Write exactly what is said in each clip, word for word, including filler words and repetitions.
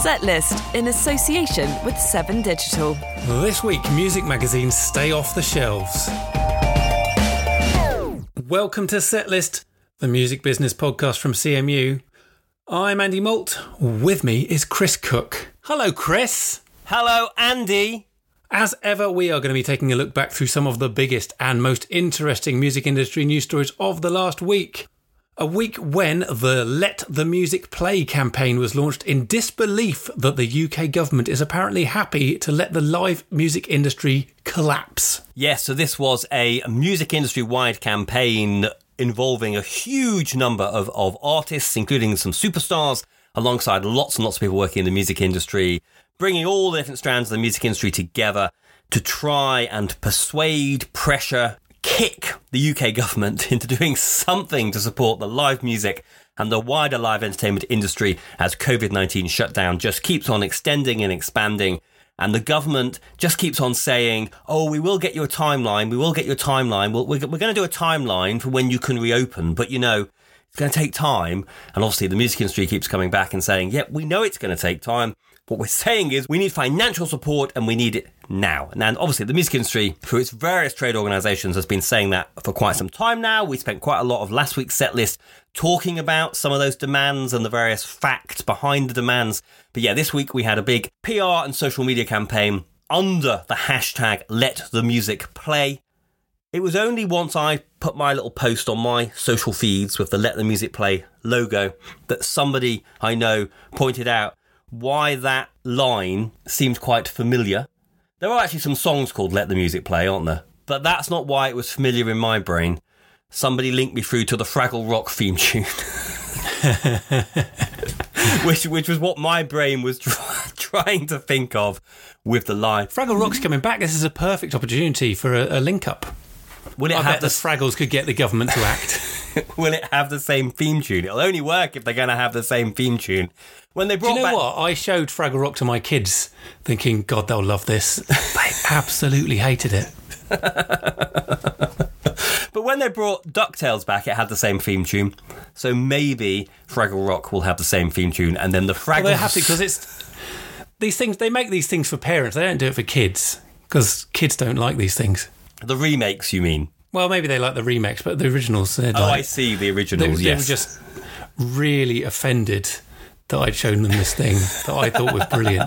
Setlist in association with Seven Digital. This week, music magazines stay off the shelves. Welcome to Setlist, the music business podcast from C M U. I'm Andy Malt. With me is Chris Cook. Hello, Chris. Hello, Andy. As ever, we are going to be taking a look back through some of the biggest and most interesting music industry news stories of the last week. A week when the Let the Music Play campaign was launched in disbelief that the U K government is apparently happy to let the live music industry collapse. Yes, so this was a music industry-wide campaign involving a huge number of, of artists, including some superstars, alongside lots and lots of people working in the music industry, bringing all the different strands of the music industry together to try and persuade, pressure, kick the U K government into doing something to support the live music and the wider live entertainment industry as covid nineteen shutdown just keeps on extending and expanding. And the government just keeps on saying, oh, we will get you a timeline, we will get you a timeline, we'll, we're, we're going to do a timeline for when you can reopen, but you know, it's going to take time. And obviously the music industry keeps coming back and saying, yep, yeah, we know it's going to take time. What we're saying is we need financial support and we need it now. And obviously the music industry, through its various trade organisations, has been saying that for quite some time now. We spent quite a lot of last week's set list talking about some of those demands and the various facts behind the demands. But yeah, this week we had a big P R and social media campaign under the hashtag Let the Music Play. It was only once I put my little post on my social feeds with the Let the Music Play logo that somebody I know pointed out why that line seemed quite familiar. There are actually some songs called Let the Music Play, aren't there? But that's not why it was familiar in my brain. Somebody linked me through to the Fraggle Rock theme tune. which which was what my brain was try, trying to think of with the line. Fraggle Rock's coming back. This is a perfect opportunity for a, a link-up. Will it I have bet the Fraggles could get the government to act. Will it have the same theme tune? It'll only work if they're going to have the same theme tune. When they brought Do you know back... what? I showed Fraggle Rock to my kids, thinking, God, they'll love this. They absolutely hated it. But when they brought DuckTales back, it had the same theme tune. So maybe Fraggle Rock will have the same theme tune, and then the Fraggles... Well, they have to, because it's... These things, they make these things for parents. They don't do it for kids, because kids don't like these things. The remakes, you mean? Well, maybe they like the remakes, but the originals... Oh, like, I see, the originals, they, yes. They were just really offended that I'd shown them this thing that I thought was brilliant.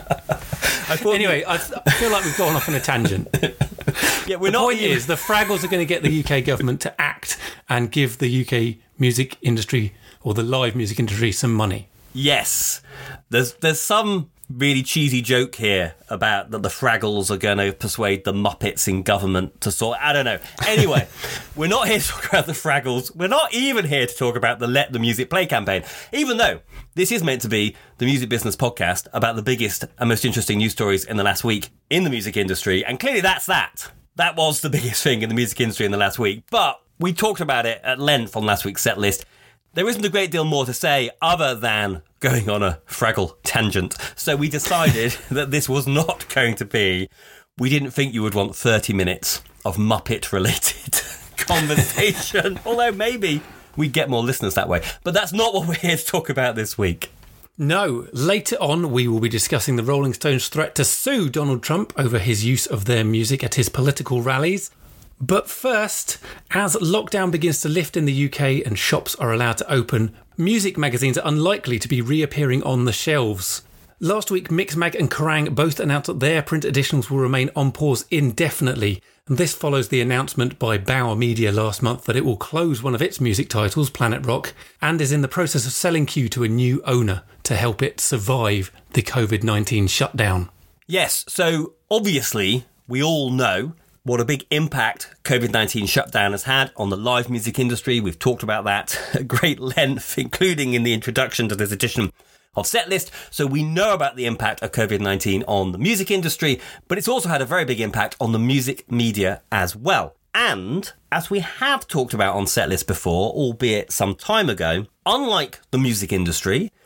I thought anyway, I, I feel like we've gone off on a tangent. Yeah, we're the not point even... is, the Fraggles are going to get the U K government to act and give the U K music industry, or the live music industry, some money. Yes. There's there's some really cheesy joke here about that the Fraggles are going to persuade the Muppets in government to sort... I don't know. Anyway, we're not here to talk about the Fraggles. We're not even here to talk about the Let the Music Play campaign, even though this is meant to be the music business podcast about the biggest and most interesting news stories in the last week in the music industry. And clearly that's that. That was the biggest thing in the music industry in the last week. But we talked about it at length on last week's set list. There isn't a great deal more to say other than going on a Fraggle tangent. So we decided that this was not going to be... We didn't think you would want thirty minutes of Muppet-related conversation. Although maybe we'd get more listeners that way. But that's not what we're here to talk about this week. No, later on we will be discussing the Rolling Stones' threat to sue Donald Trump over his use of their music at his political rallies. But first, as lockdown begins to lift in the U K and shops are allowed to open, music magazines are unlikely to be reappearing on the shelves. Last week, Mixmag and Kerrang both announced that their print editions will remain on pause indefinitely, and this follows the announcement by Bauer Media last month that it will close one of its music titles, Planet Rock, and is in the process of selling Q to a new owner to help it survive the covid nineteen shutdown. Yes, so obviously we all know what a big impact covid nineteen shutdown has had on the live music industry. We've talked about that at great length, including in the introduction to this edition of Setlist. So we know about the impact of covid nineteen on the music industry, but it's also had a very big impact on the music media as well. And as we have talked about on Setlist before, albeit some time ago, unlike the music industry,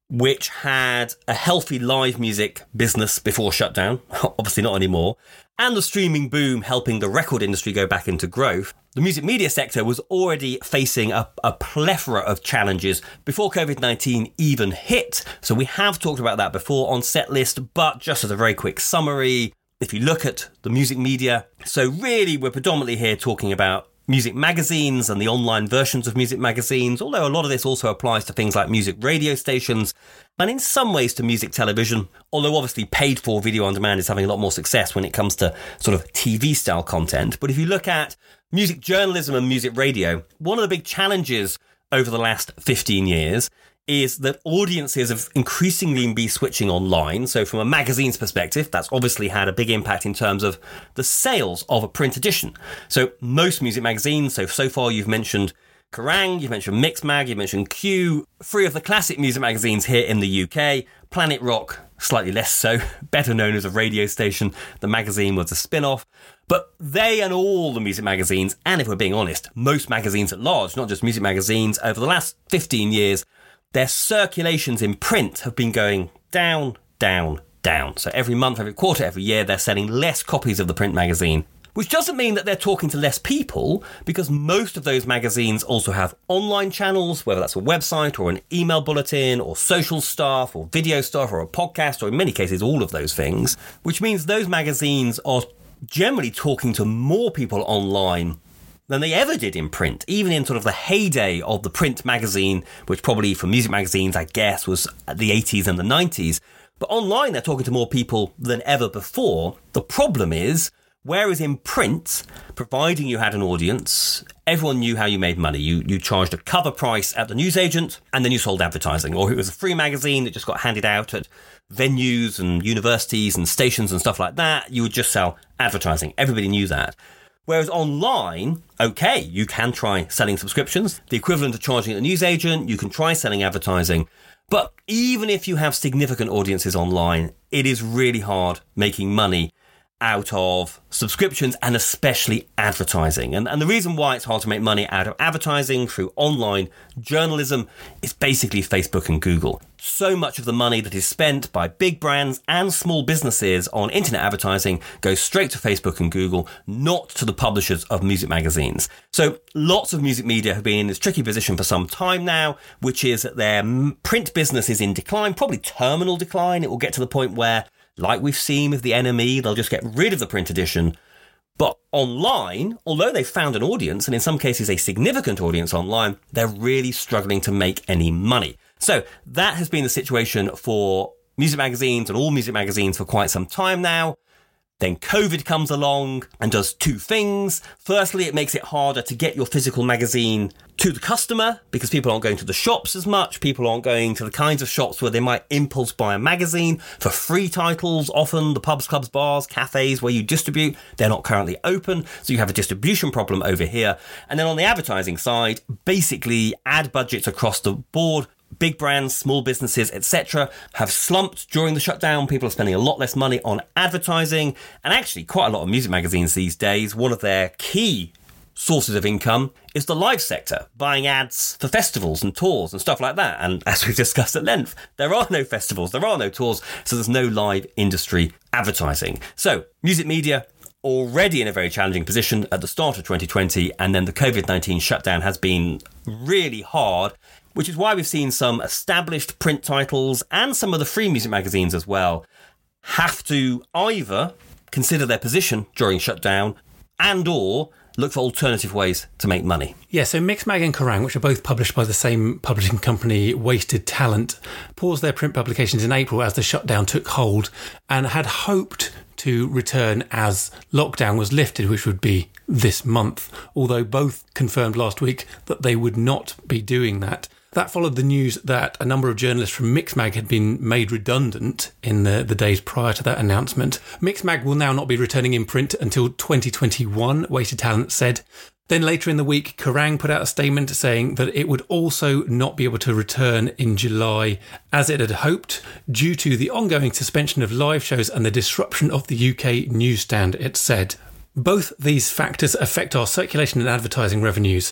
which had a healthy live music business before shutdown, obviously not anymore, and the streaming boom helping the record industry go back into growth, the music media sector was already facing a, a plethora of challenges before covid nineteen even hit. So we have talked about that before on Setlist, but just as a very quick summary, if you look at the music media, so really we're predominantly here talking about music magazines and the online versions of music magazines, although a lot of this also applies to things like music radio stations and in some ways to music television, although obviously paid for video on demand is having a lot more success when it comes to sort of T V style content. But if you look at music journalism and music radio, one of the big challenges over the last fifteen years is that audiences have increasingly been switching online. So from a magazine's perspective, that's obviously had a big impact in terms of the sales of a print edition. So most music magazines, so so far you've mentioned Kerrang, you've mentioned Mixmag, you've mentioned Q, three of the classic music magazines here in the U K, Planet Rock, slightly less so, better known as a radio station. The magazine was a spin-off. But they and all the music magazines, and if we're being honest, most magazines at large, not just music magazines, over the last fifteen years, their circulations in print have been going down, down, down. So every month, every quarter, every year, they're selling less copies of the print magazine, which doesn't mean that they're talking to less people, because most of those magazines also have online channels, whether that's a website or an email bulletin or social stuff or video stuff or a podcast, or in many cases, all of those things, which means those magazines are generally talking to more people online than they ever did in print, even in sort of the heyday of the print magazine, which probably for music magazines, I guess, was the eighties and the nineties. But online, they're talking to more people than ever before. The problem is, whereas in print, providing you had an audience, everyone knew how you made money. You you charged a cover price at the newsagent, and then you sold advertising. Or it was a free magazine that just got handed out at venues and universities and stations and stuff like that. You would just sell advertising. Everybody knew that. Whereas online, okay, you can try selling subscriptions, the equivalent of charging at a newsagent, you can try selling advertising. But even if you have significant audiences online, it is really hard making money out of subscriptions and especially advertising. And, and the reason why it's hard to make money out of advertising through online journalism is basically Facebook and Google. So much of the money that is spent by big brands and small businesses on internet advertising goes straight to Facebook and Google, not to the publishers of music magazines. So lots of music media have been in this tricky position for some time now, which is that their print business is in decline, probably terminal decline. It will get to the point where, like we've seen with the N M E, they'll just get rid of the print edition. But online, although they've found an audience, and in some cases a significant audience online, they're really struggling to make any money. So that has been the situation for music magazines and all music magazines for quite some time now. Then COVID comes along and does two things. Firstly, it makes it harder to get your physical magazine to the customer because people aren't going to the shops as much. People aren't going to the kinds of shops where they might impulse buy a magazine for free titles. Often the pubs, clubs, bars, cafes where you distribute, they're not currently open. So you have a distribution problem over here. And then on the advertising side, basically ad budgets across the board, big brands, small businesses, et cetera, have slumped during the shutdown. People are spending a lot less money on advertising. And actually, quite a lot of music magazines these days, one of their key sources of income is the live sector, buying ads for festivals and tours and stuff like that. And as we've discussed at length, there are no festivals, there are no tours, so there's no live industry advertising. So, music media already in a very challenging position at the start of twenty twenty, and then the COVID nineteen shutdown has been really hard, which is why we've seen some established print titles and some of the free music magazines as well have to either consider their position during shutdown and or look for alternative ways to make money. Yeah, so Mixmag and Kerrang, which are both published by the same publishing company, Wasted Talent, paused their print publications in April as the shutdown took hold and had hoped to return as lockdown was lifted, which would be this month, although both confirmed last week that they would not be doing that. That followed the news that a number of journalists from Mixmag had been made redundant in the, the days prior to that announcement. Mixmag will now not be returning in print until twenty twenty-one, Wasted Talent said. Then later in the week, Kerrang put out a statement saying that it would also not be able to return in July as it had hoped due to the ongoing suspension of live shows and the disruption of the U K newsstand, it said. Both these factors affect our circulation and advertising revenues.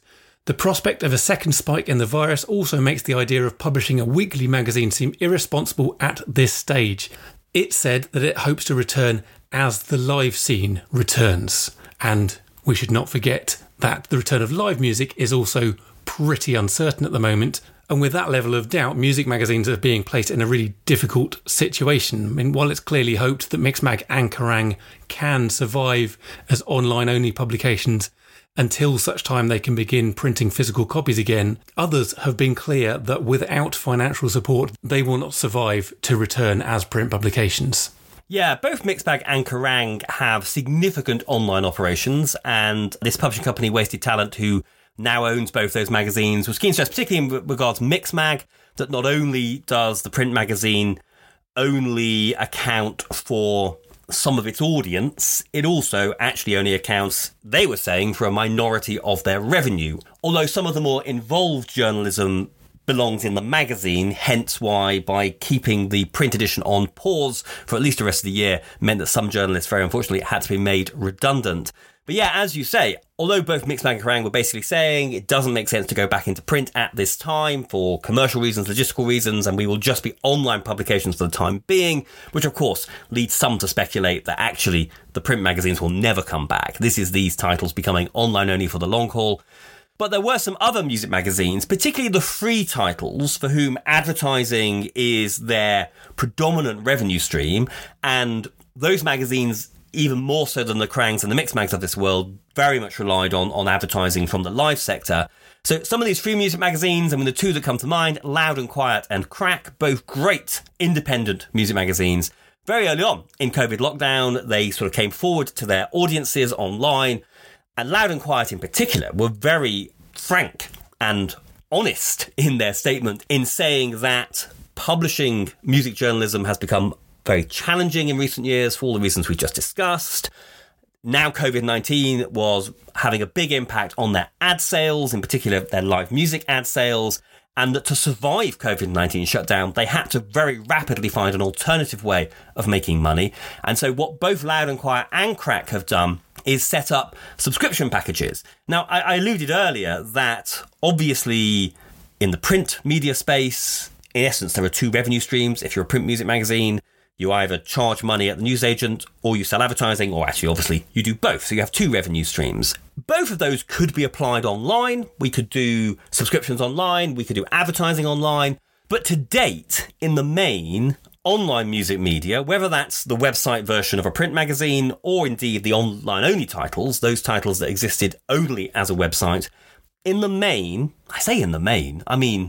The prospect of a second spike in the virus also makes the idea of publishing a weekly magazine seem irresponsible at this stage. It said that it hopes to return as the live scene returns. And we should not forget that the return of live music is also pretty uncertain at the moment. And with that level of doubt, music magazines are being placed in a really difficult situation. I mean, while it's clearly hoped that Mixmag and Kerrang can survive as online-only publications until such time they can begin printing physical copies again, others have been clear that without financial support, they will not survive to return as print publications. Yeah, both Mixmag and Kerrang have significant online operations, and this publishing company, Wasted Talent, who now owns both those magazines, was keen to stress, particularly in regards to Mixmag, that not only does the print magazine only account for some of its audience, it also actually only accounts, they were saying, for a minority of their revenue. Although some of the more involved journalism belongs in the magazine, hence why by keeping the print edition on pause for at least the rest of the year meant that some journalists, very unfortunately, had to be made redundant. But yeah, as you say, although both Mixmag and Kerrang were basically saying it doesn't make sense to go back into print at this time for commercial reasons, logistical reasons, and we will just be online publications for the time being, which of course leads some to speculate that actually the print magazines will never come back. This is these titles becoming online only for the long haul. But there were some other music magazines, particularly the free titles, for whom advertising is their predominant revenue stream, and those magazines, even more so than the Kerrangs and the Mixmags of this world, very much relied on, on advertising from the live sector. So some of these free music magazines, I mean, the two that come to mind, Loud and Quiet and Crack, both great independent music magazines. Very early on in COVID lockdown, they sort of came forward to their audiences online, and Loud and Quiet in particular were very frank and honest in their statement in saying that publishing music journalism has become very challenging in recent years for all the reasons we just discussed. Now COVID nineteen was having a big impact on their ad sales, in particular their live music ad sales, and that to survive COVID nineteen shutdown, they had to very rapidly find an alternative way of making money. And so what both Loud and Quiet and Crack have done is set up subscription packages. Now, I, I alluded earlier that obviously in the print media space, in essence, there are two revenue streams. If you're a print music magazine, you either charge money at the newsagent or you sell advertising, or actually, obviously, you do both. So you have two revenue streams. Both of those could be applied online. We could do subscriptions online. We could do advertising online. But to date, in the main, online music media, whether that's the website version of a print magazine or indeed the online-only titles, those titles that existed only as a website, in the main, I say in the main, I mean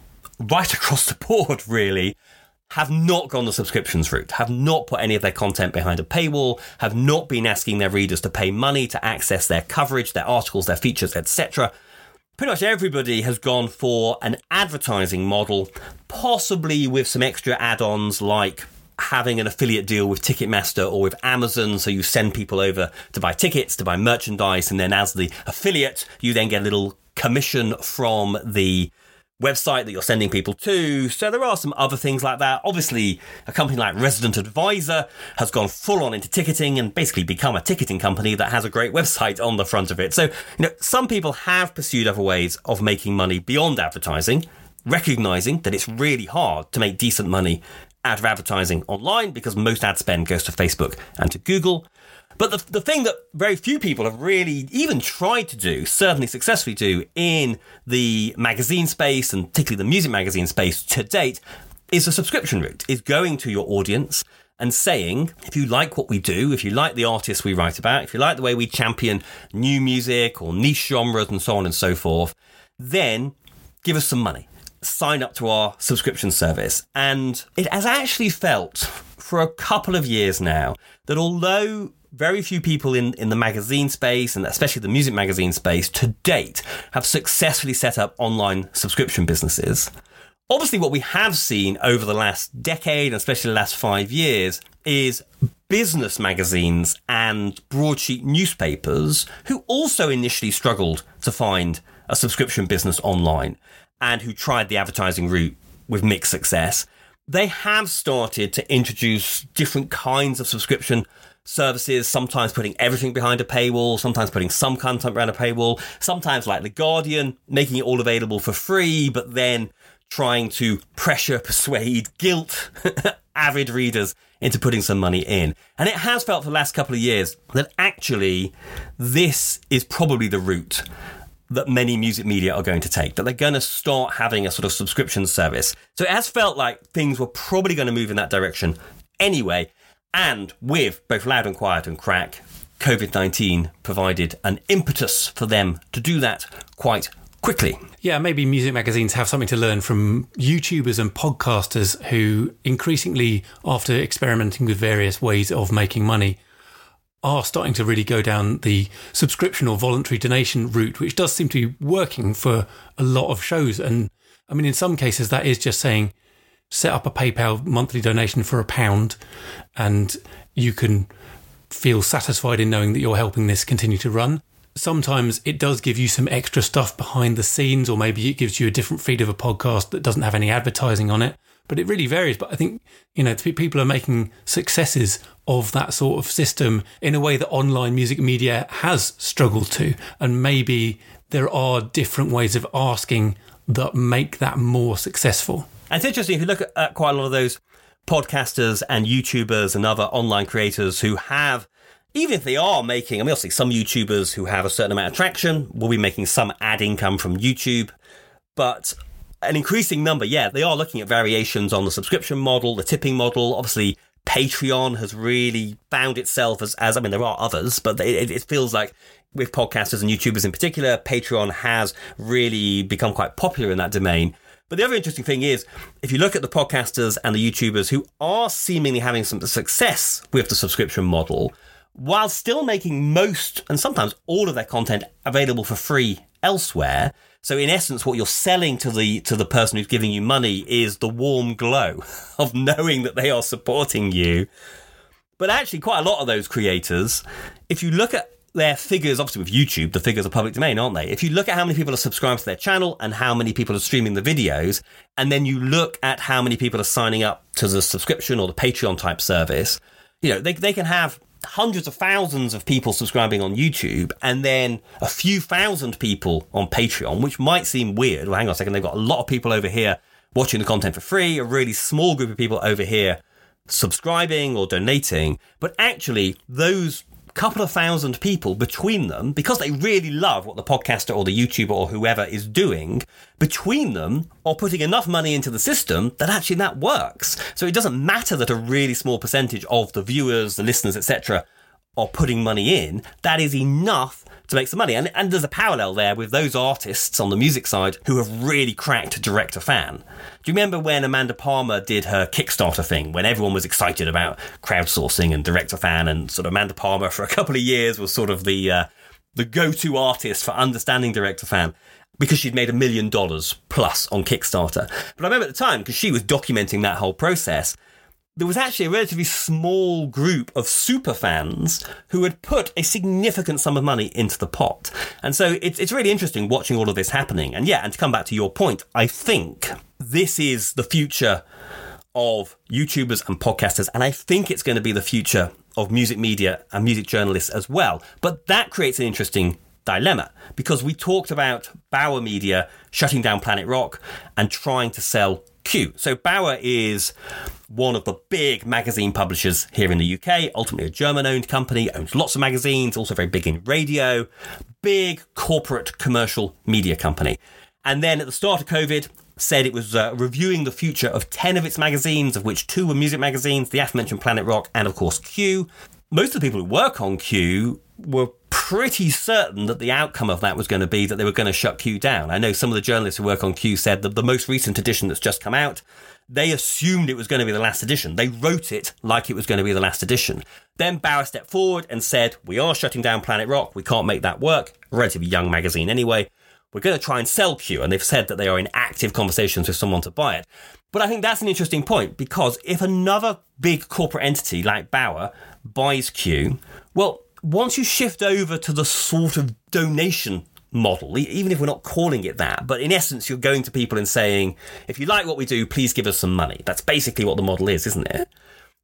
right across the board, really, have not gone the subscriptions route, have not put any of their content behind a paywall, have not been asking their readers to pay money to access their coverage, their articles, their features, et cetera. Pretty much everybody has gone for an advertising model, possibly with some extra add-ons like having an affiliate deal with Ticketmaster or with Amazon, so you send people over to buy tickets, to buy merchandise, and then as the affiliate, you then get a little commission from the website that you're sending people to. So there are some other things like that. Obviously, a company like Resident Advisor has gone full on into ticketing and basically become a ticketing company that has a great website on the front of it. So, you know, some people have pursued other ways of making money beyond advertising, recognizing that it's really hard to make decent money out of advertising online because most ad spend goes to Facebook and to Google. But the, the thing that very few people have really even tried to do, certainly successfully do, in the magazine space, and particularly the music magazine space to date, is a subscription route, is going to your audience and saying, if you like what we do, if you like the artists we write about, if you like the way we champion new music or niche genres and so on and so forth, then give us some money. Sign up to our subscription service. And it has actually felt for a couple of years now that although very few people in, in the magazine space, and especially the music magazine space to date, have successfully set up online subscription businesses, obviously what we have seen over the last decade, and especially the last five years, is business magazines and broadsheet newspapers who also initially struggled to find a subscription business online and who tried the advertising route with mixed success. They have started to introduce different kinds of subscription services, sometimes putting everything behind a paywall, sometimes putting some content behind a paywall, sometimes like The Guardian, making it all available for free, but then trying to pressure, persuade, guilt avid readers into putting some money in. And it has felt for the last couple of years that actually this is probably the route that many music media are going to take, that they're going to start having a sort of subscription service. So it has felt like things were probably going to move in that direction anyway. And with both Loud and Quiet and Crack, covid nineteen provided an impetus for them to do that quite quickly. Yeah, maybe music magazines have something to learn from YouTubers and podcasters who increasingly, after experimenting with various ways of making money, are starting to really go down the subscription or voluntary donation route, which does seem to be working for a lot of shows. And I mean, in some cases, that is just saying, set up a PayPal monthly donation for a pound and you can feel satisfied in knowing that you're helping this continue to run. Sometimes it does give you some extra stuff behind the scenes, or maybe it gives you a different feed of a podcast that doesn't have any advertising on it. But it really varies. But I think, you know, people are making successes of that sort of system in a way that online music media has struggled to. And maybe there are different ways of asking that make that more successful. And it's interesting, if you look at quite a lot of those podcasters and YouTubers and other online creators who have, even if they are making, I mean, obviously some YouTubers who have a certain amount of traction will be making some ad income from YouTube, but an increasing number, yeah, they are looking at variations on the subscription model, the tipping model. Obviously, Patreon has really found itself as, as I mean, there are others, but it, it feels like with podcasters and YouTubers in particular, Patreon has really become quite popular in that domain. But the other interesting thing is, if you look at the podcasters and the YouTubers who are seemingly having some success with the subscription model, while still making most and sometimes all of their content available for free elsewhere. So in essence, what you're selling to the to the person who's giving you money is the warm glow of knowing that they are supporting you. But actually, quite a lot of those creators, if you look at their figures, obviously with YouTube, the figures are public domain, aren't they? If you look at how many people are subscribed to their channel and how many people are streaming the videos, and then you look at how many people are signing up to the subscription or the Patreon type service, you know, they they can have hundreds of thousands of people subscribing on YouTube and then a few thousand people on Patreon, which might seem weird. Well, hang on a second, they've got a lot of people over here watching the content for free, a really small group of people over here subscribing or donating. But actually, those couple of thousand people between them, because they really love what the podcaster or the YouTuber or whoever is doing, between them are putting enough money into the system that actually that works. So it doesn't matter that a really small percentage of the viewers, the listeners, et cetera are putting money in. That is enough to make some money. And, and there's a parallel there with those artists on the music side who have really cracked direct to fan. Do you remember when Amanda Palmer did her Kickstarter thing, when everyone was excited about crowdsourcing and direct to fan, and sort of Amanda Palmer for a couple of years was sort of the uh, the go-to artist for understanding direct to fan, because she'd made a million dollars plus on Kickstarter. But I remember at the time, because she was documenting that whole process, there was actually a relatively small group of super fans who had put a significant sum of money into the pot. And so it's it's really interesting watching all of this happening. And yeah, and to come back to your point, I think this is the future of YouTubers and podcasters. And I think it's going to be the future of music media and music journalists as well. But that creates an interesting dilemma, because we talked about Bauer Media shutting down Planet Rock and trying to sell Q. So Bauer is one of the big magazine publishers here in the U K, ultimately a German-owned company, owns lots of magazines, also very big in radio, big corporate commercial media company. And then at the start of COVID, said it was uh, reviewing the future of ten of its magazines, of which two were music magazines, the aforementioned Planet Rock and, of course, Q. Most of the people who work on Q were pretty certain that the outcome of that was going to be that they were going to shut Q down. I know some of the journalists who work on Q said that the most recent edition that's just come out, they assumed it was going to be the last edition. They wrote it like it was going to be the last edition. Then Bauer stepped forward and said, we are shutting down Planet Rock. We can't make that work. A relatively young magazine anyway. We're going to try and sell Q. And they've said that they are in active conversations with someone to buy it. But I think that's an interesting point, because if another big corporate entity like Bauer buys Q, well, once you shift over to the sort of donation model, even if we're not calling it that, but in essence, you're going to people and saying, if you like what we do, please give us some money. That's basically what the model is, isn't it?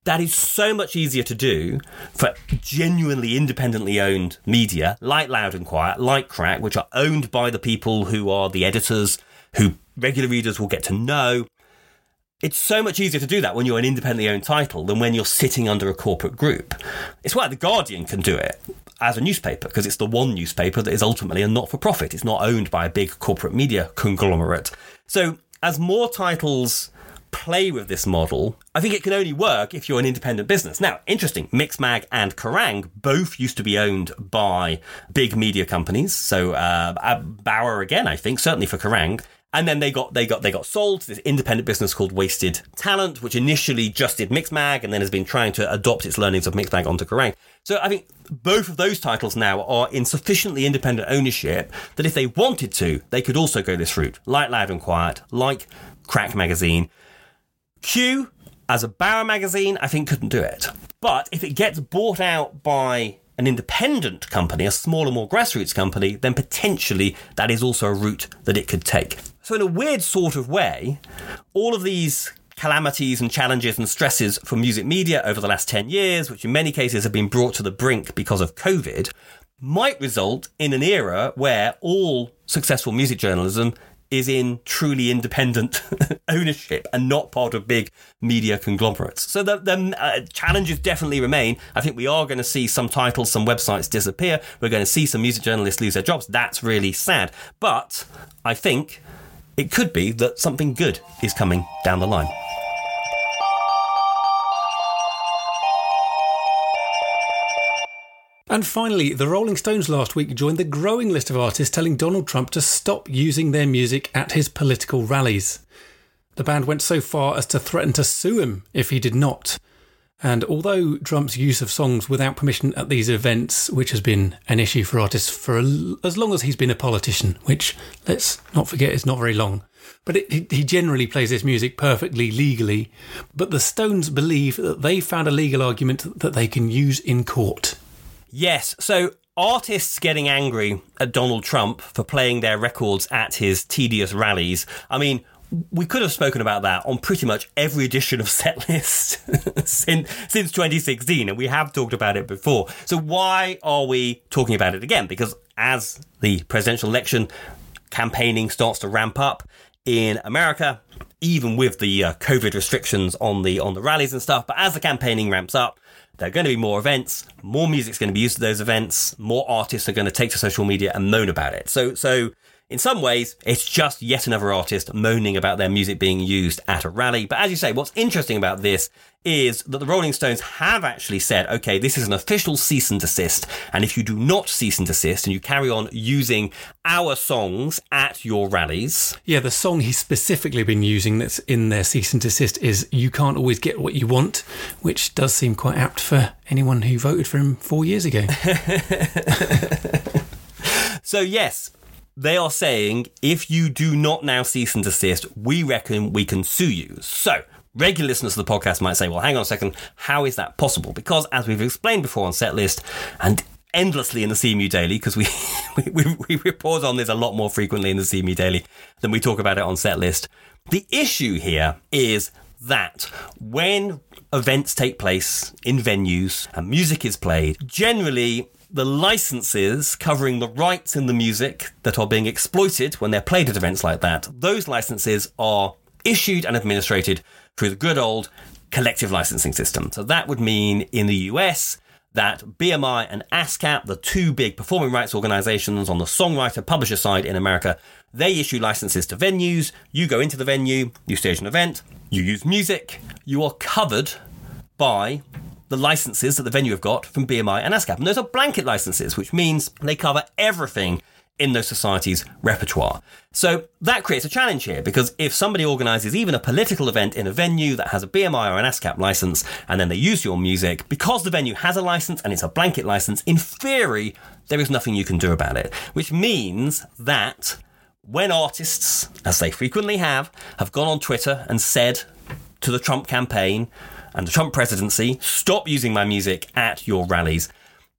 that is so much easier to do for genuinely independently owned media, like Loud and Quiet, like Crack, which are owned by the people who are the editors, who regular readers will get to know. It's so much easier to do that when you're an independently owned title than when you're sitting under a corporate group. It's why The Guardian can do it as a newspaper, because it's the one newspaper that is ultimately a not-for-profit. It's not owned by a big corporate media conglomerate. So as more titles play with this model, I think it can only work if you're an independent business. Now, interesting, Mixmag and Kerrang both used to be owned by big media companies. So uh, Bauer again, I think, certainly for Kerrang. And then they got they got they got sold to this independent business called Wasted Talent, which initially just did Mixmag and then has been trying to adopt its learnings of Mixmag onto Kerrang. So I think both of those titles now are in sufficiently independent ownership that if they wanted to, they could also go this route, like Loud and Quiet, like Crack Magazine. Q, as a Bauer magazine, I think couldn't do it. But if it gets bought out by an independent company, a smaller, more grassroots company, then potentially that is also a route that it could take. So in a weird sort of way, all of these calamities and challenges and stresses for music media over the last ten years, which in many cases have been brought to the brink because of COVID, might result in an era where all successful music journalism is in truly independent ownership and not part of big media conglomerates. So the, the uh, challenges definitely remain. I think we are going to see some titles, some websites disappear. We're going to see some music journalists lose their jobs. That's really sad. But I think it could be that something good is coming down the line. And finally, the Rolling Stones last week joined the growing list of artists telling Donald Trump to stop using their music at his political rallies. The band went so far as to threaten to sue him if he did not. And although Trump's use of songs without permission at these events, which has been an issue for artists for as long as he's been a politician, which, let's not forget, is not very long, but it, he generally plays this music perfectly legally, but the Stones believe that they found a legal argument that they can use in court. Yes, so artists getting angry at Donald Trump for playing their records at his tedious rallies. I mean, we could have spoken about that on pretty much every edition of Setlist since, since twenty sixteen, and we have talked about it before. So why are we talking about it again? Because as the presidential election campaigning starts to ramp up in America, even with the uh, COVID restrictions on the on the rallies and stuff, but as the campaigning ramps up, there are going to be more events, more music's going to be used at those events, more artists are going to take to social media and moan about it. So, so in some ways, it's just yet another artist moaning about their music being used at a rally. But as you say, what's interesting about this is that the Rolling Stones have actually said, okay, this is an official cease and desist. And if you do not cease and desist and you carry on using our songs at your rallies. Yeah, the song he's specifically been using that's in their cease and desist is You Can't Always Get What You Want, which does seem quite apt for anyone who voted for him four years ago. So, yes. They are saying, if you do not now cease and desist, we reckon we can sue you. So, regular listeners to the podcast might say, well, hang on a second, how is that possible? Because, as we've explained before on Setlist, and endlessly in the C M U Daily, because we, we, we report on this a lot more frequently in the C M U Daily than we talk about it on Setlist, the issue here is that when events take place in venues and music is played, generally the licenses covering the rights in the music that are being exploited when they're played at events like that, those licenses are issued and administered through the good old collective licensing system. So that would mean in the U S that B M I and ASCAP, the two big performing rights organizations on the songwriter-publisher side in America, they issue licenses to venues. You go into the venue, you stage an event, you use music, you are covered by the licenses that the venue have got from B M I and ASCAP. And those are blanket licenses, which means they cover everything in those societies' repertoire. So that creates a challenge here, because if somebody organises even a political event in a venue that has a B M I or an ASCAP licence, and then they use your music, because the venue has a licence and it's a blanket licence, in theory, there is nothing you can do about it. Which means that when artists, as they frequently have, have gone on Twitter and said to the Trump campaign and the Trump presidency, stop using my music at your rallies,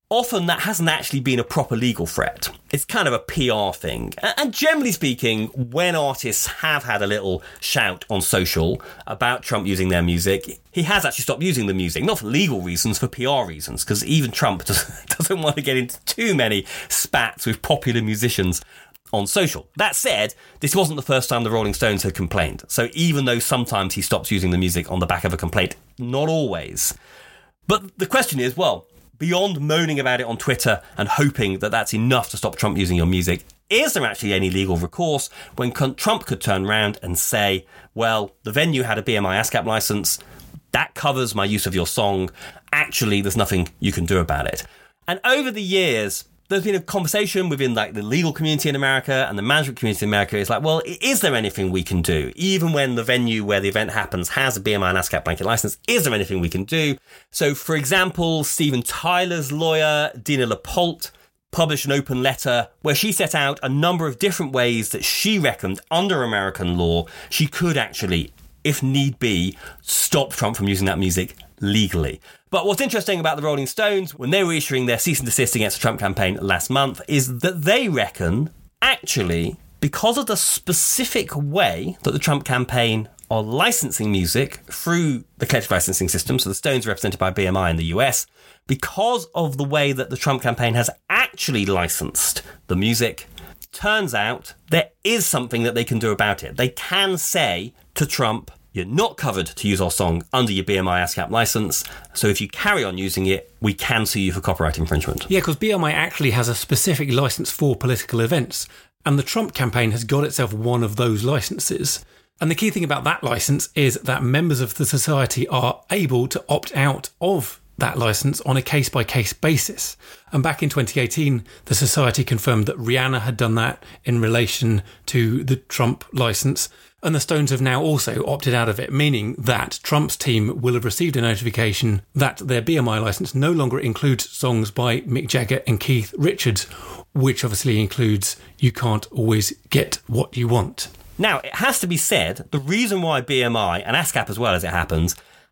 often that hasn't actually been a proper legal threat. It's kind of a P R thing. And generally speaking, when artists have had a little shout on social about Trump using their music, he has actually stopped using the music, not for legal reasons, for P R reasons, because even Trump doesn't want to get into too many spats with popular musicians on social. That said, this wasn't the first time the Rolling Stones had complained. So even though sometimes he stops using the music on the back of a complaint, not always. But the question is, well, beyond moaning about it on Twitter and hoping that that's enough to stop Trump using your music, is there actually any legal recourse when Trump could turn around and say, well, the venue had a B M I ASCAP license, that covers my use of your song, actually there's nothing you can do about it. And over the years, there's been a conversation within like the legal community in America and the management community in America. It's like, well, is there anything we can do? Even when the venue where the event happens has a B M I and ASCAP blanket license, is there anything we can do? So, for example, Steven Tyler's lawyer, Dina LaPolte, published an open letter where she set out a number of different ways that she reckoned under American law she could actually, if need be, stop Trump from using that music legally. But what's interesting about the Rolling Stones, when they were issuing their cease and desist against the Trump campaign last month, is that they reckon, actually, because of the specific way that the Trump campaign are licensing music through the collective licensing system, so the Stones are represented by B M I in the U S, because of the way that the Trump campaign has actually licensed the music, turns out there is something that they can do about it. They can say to Trump, you're not covered to use our song under your B M I ASCAP license, so if you carry on using it, we can sue you for copyright infringement. Yeah, because B M I actually has a specific license for political events, and the Trump campaign has got itself one of those licenses. And the key thing about that license is that members of the society are able to opt out of that license on a case-by-case basis. And back in twenty eighteen, the society confirmed that Rihanna had done that in relation to the Trump license, and the Stones have now also opted out of it, meaning that Trump's team will have received a notification that their B M I license no longer includes songs by Mick Jagger and Keith Richards, which obviously includes You Can't Always Get What You Want. Now, it has to be said, the reason why B M I, and ASCAP as well as it happens,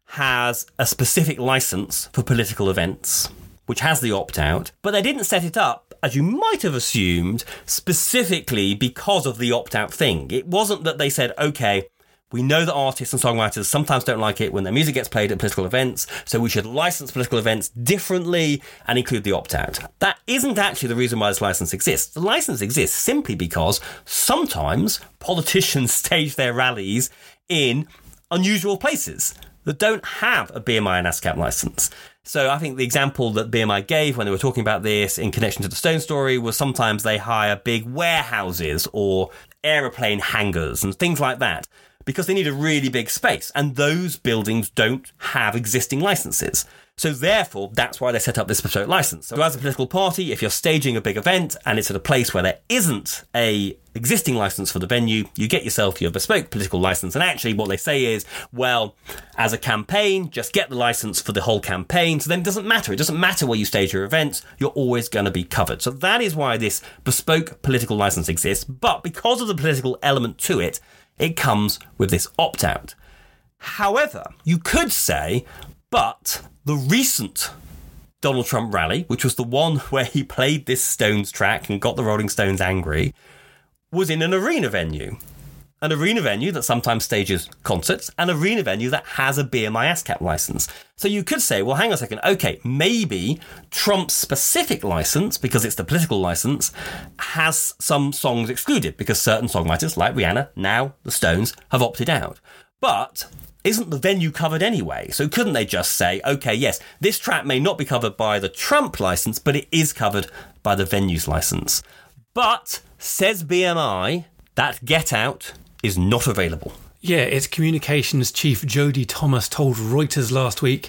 has a specific license for political events, which has the opt-out, but they didn't set it up, as you might have assumed, specifically because of the opt-out thing. It wasn't that they said, okay, we know that artists and songwriters sometimes don't like it when their music gets played at political events, so we should license political events differently and include the opt-out. That isn't actually the reason why this license exists. The license exists simply because sometimes politicians stage their rallies in unusual places that don't have a B M I and ASCAP license. So I think the example that B M I gave when they were talking about this in connection to the Stone story was sometimes they hire big warehouses or aeroplane hangars and things like that because they need a really big space, and those buildings don't have existing licenses. So therefore, that's why they set up this bespoke license. So as a political party, if you're staging a big event and it's at a place where there isn't a existing license for the venue, you get yourself your bespoke political license. And actually what they say is, well, as a campaign, just get the license for the whole campaign. So then it doesn't matter. It doesn't matter where you stage your events. You're always going to be covered. So that is why this bespoke political license exists. But because of the political element to it, it comes with this opt-out. However, you could say, but the recent Donald Trump rally, which was the one where he played this Stones track and got the Rolling Stones angry, was in an arena venue. An arena venue that sometimes stages concerts, an arena venue that has a B M I ASCAP license. So you could say, well, hang on a second, okay, maybe Trump's specific license, because it's the political license, has some songs excluded, because certain songwriters, like Rihanna, now the Stones, have opted out. But isn't the venue covered anyway? So couldn't they just say, okay, yes, this track may not be covered by the Trump license, but it is covered by the venue's license. But, says B M I, that Get Out is not available. Yeah, its communications chief Jodie Thomas told Reuters last week,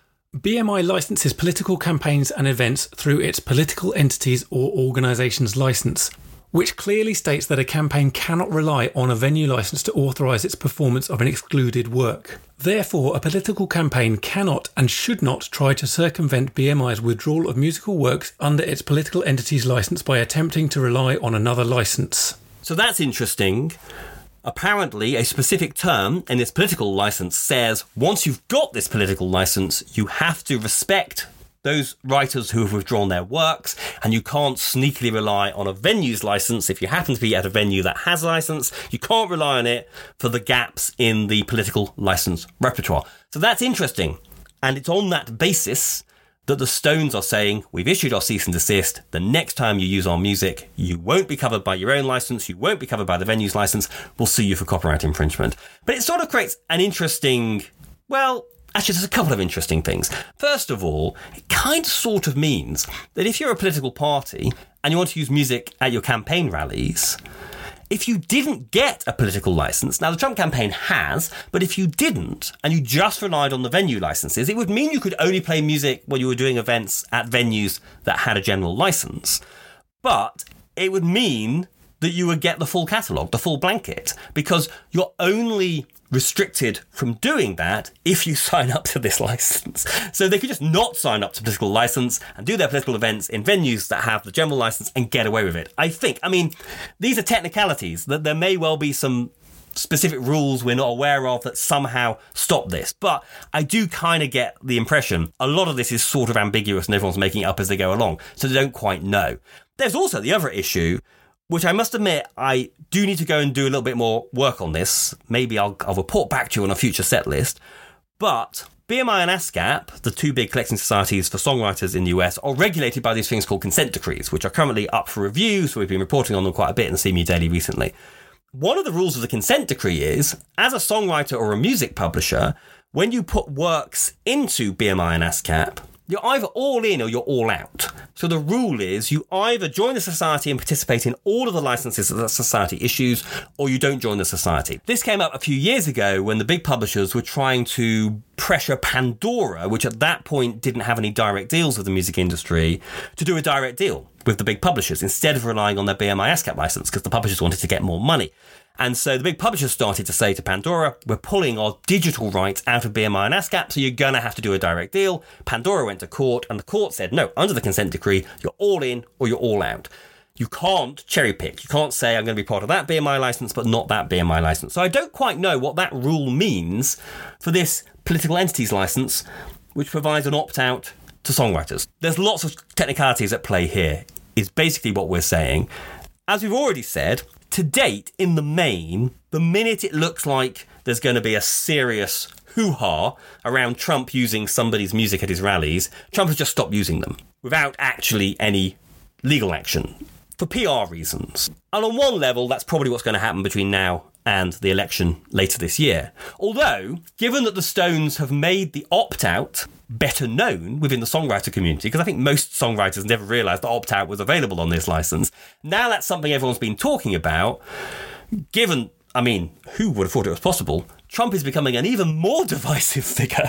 B M I licenses political campaigns and events through its political entities or organisations licence, which clearly states that a campaign cannot rely on a venue licence to authorise its performance of an excluded work. Therefore, a political campaign cannot and should not try to circumvent B M I's withdrawal of musical works under its political entity's licence by attempting to rely on another licence. So that's interesting. Apparently, a specific term in its political licence says once you've got this political licence, you have to respect those writers who have withdrawn their works, and you can't sneakily rely on a venue's license. If you happen to be at a venue that has a license, you can't rely on it for the gaps in the political license repertoire. So that's interesting. And it's on that basis that the Stones are saying, we've issued our cease and desist. The next time you use our music, you won't be covered by your own license. You won't be covered by the venue's license. We'll sue you for copyright infringement. But it sort of creates an interesting, well, actually, there's a couple of interesting things. First of all, it kind of sort of means that if you're a political party and you want to use music at your campaign rallies, if you didn't get a political license, now the Trump campaign has, but if you didn't and you just relied on the venue licenses, it would mean you could only play music when you were doing events at venues that had a general license. But it would mean that you would get the full catalogue, the full blanket, because you're only restricted from doing that if you sign up to this license. So they could just not sign up to political license and do their political events in venues that have the general license and get away with it. I think, I mean, these are technicalities, that there may well be some specific rules we're not aware of that somehow stop this. But I do kind of get the impression a lot of this is sort of ambiguous and everyone's making it up as they go along, so they don't quite know. There's also the other issue, which I must admit, I do need to go and do a little bit more work on this. Maybe I'll, I'll report back to you on a future set list. But B M I and ASCAP, the two big collecting societies for songwriters in the U S, are regulated by these things called consent decrees, which are currently up for review, so we've been reporting on them quite a bit in C M U Daily recently. One of the rules of the consent decree is, as a songwriter or a music publisher, when you put works into B M I and ASCAP, you're either all in or you're all out. So the rule is you either join the society and participate in all of the licenses that the society issues, or you don't join the society. This came up a few years ago when the big publishers were trying to pressure Pandora, which at that point didn't have any direct deals with the music industry, to do a direct deal with the big publishers instead of relying on their B M I ASCAP license, because the publishers wanted to get more money. And so the big publishers started to say to Pandora, we're pulling our digital rights out of B M I and ASCAP, so you're going to have to do a direct deal. Pandora went to court, and the court said, no, under the consent decree, you're all in or you're all out. You can't cherry pick. You can't say, I'm going to be part of that B M I license, but not that B M I license. So I don't quite know what that rule means for this political entities license, which provides an opt-out to songwriters. There's lots of technicalities at play here, is basically what we're saying. As we've already said, to date, in the main, the minute it looks like there's going to be a serious hoo-ha around Trump using somebody's music at his rallies, Trump has just stopped using them without actually any legal action for P R reasons. And on one level, that's probably what's going to happen between now and the election later this year. Although, given that the Stones have made the opt-out better known within the songwriter community, because I think most songwriters never realised that opt-out was available on this licence, now that's something everyone's been talking about. Given, I mean, who would have thought it was possible? Trump is becoming an even more divisive figure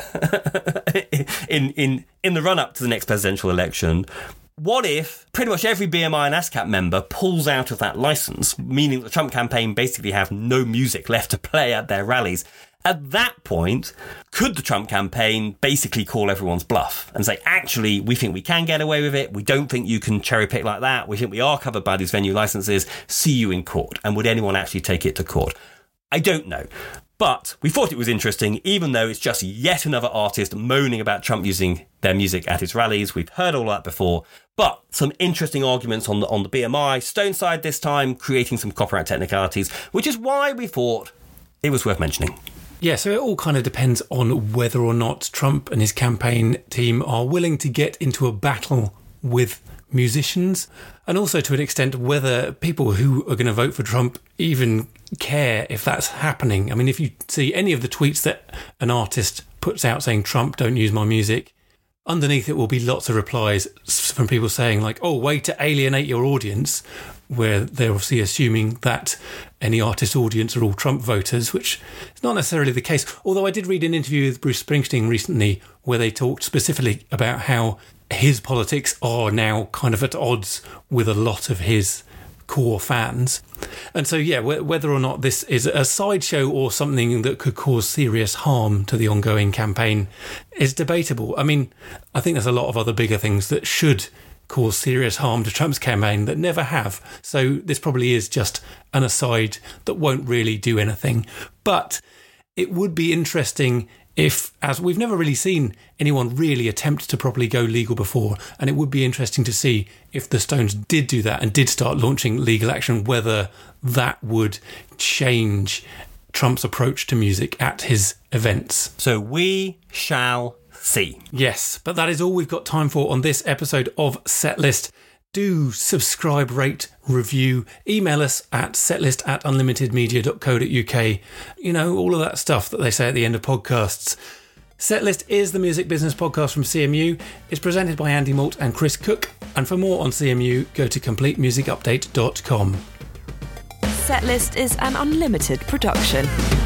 in, in, in the run-up to the next presidential election. What if pretty much every B M I and ASCAP member pulls out of that licence, meaning that the Trump campaign basically have no music left to play at their rallies? At that point, could the Trump campaign basically call everyone's bluff and say, actually, we think we can get away with it. We don't think you can cherry pick like that. We think we are covered by these venue licenses. See you in court. And would anyone actually take it to court? I don't know. But we thought it was interesting, even though it's just yet another artist moaning about Trump using their music at his rallies. We've heard all that before. But some interesting arguments on the, on the B M I Stone side this time, creating some copyright technicalities, which is why we thought it was worth mentioning. Yeah, so it all kind of depends on whether or not Trump and his campaign team are willing to get into a battle with musicians, and also to an extent whether people who are going to vote for Trump even care if that's happening. I mean, if you see any of the tweets that an artist puts out saying, Trump, don't use my music, underneath it will be lots of replies from people saying like, oh, way to alienate your audience, where they're obviously assuming that any artist audience are all Trump voters, which is not necessarily the case. Although I did read an interview with Bruce Springsteen recently where they talked specifically about how his politics are now kind of at odds with a lot of his core fans. And so, yeah, whether or not this is a sideshow or something that could cause serious harm to the ongoing campaign is debatable. I mean, I think there's a lot of other bigger things that should cause serious harm to Trump's campaign that never have. So this probably is just an aside that won't really do anything. But it would be interesting if, as we've never really seen anyone really attempt to properly go legal before, and it would be interesting to see if the Stones did do that and did start launching legal action, whether that would change Trump's approach to music at his events. So we shall see. Yes, but that is all we've got time for on this episode of Setlist. Do subscribe, rate, review, email us at setlist at unlimitedmedia dot co dot uk. You know, all of that stuff that they say at the end of podcasts. Setlist is the music business podcast from C M U. It's presented by Andy Malt and Chris Cook. And for more on C M U, go to complete music update dot com. Setlist is an Unlimited production.